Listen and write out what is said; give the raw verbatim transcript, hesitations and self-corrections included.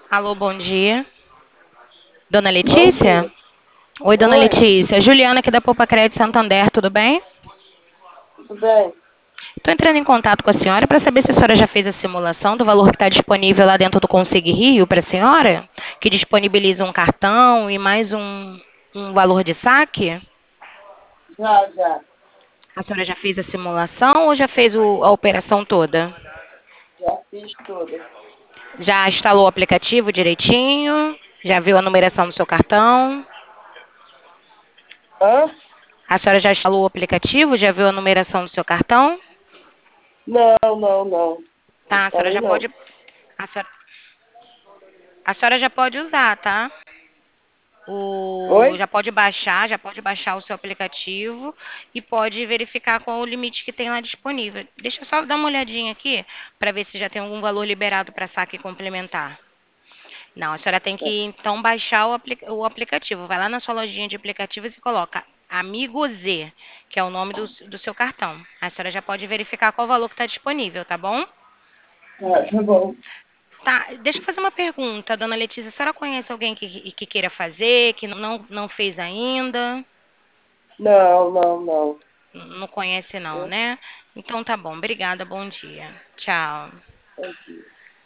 Alô, bom dia. Dona Bom dia. Letícia? Oi, dona Oi, Letícia. Juliana aqui da Poupa Crédito Santander, tudo bem? tudo bem? Estou entrando em contato com a senhora para saber se a senhora já fez a simulação do valor que está disponível lá dentro do Conseg Rio para a senhora, que disponibiliza um cartão e mais um, um valor de saque. Já, já. A senhora já fez a simulação ou já fez o- a operação toda? Já fiz tudo. Já instalou o aplicativo direitinho? Já viu a numeração do seu cartão? Hã? A senhora já instalou o aplicativo? Já viu a numeração do seu cartão? Não, não, não. Tá, a senhora Instalei já não. pode. A senhora, a senhora já pode usar, tá? O, Oi? já pode baixar, já pode baixar o seu aplicativo e pode verificar qual o limite que tem lá disponível. Deixa eu só dar uma olhadinha aqui para ver se já tem algum valor liberado para saque complementar. Não, a senhora tem Tá. que então baixar o, apli- o aplicativo. Vai lá na sua lojinha de aplicativos e coloca Amigo Z, que é o nome do, do seu cartão. A senhora já pode verificar qual o valor que está disponível, tá bom? Tá, tá bom. Tá, deixa eu fazer uma pergunta, dona Letícia. A senhora conhece alguém que, que queira fazer, que não, não fez ainda? Não, não, não. Não conhece não, Eu, né? Então tá bom, obrigada, bom dia. Tchau. aqui.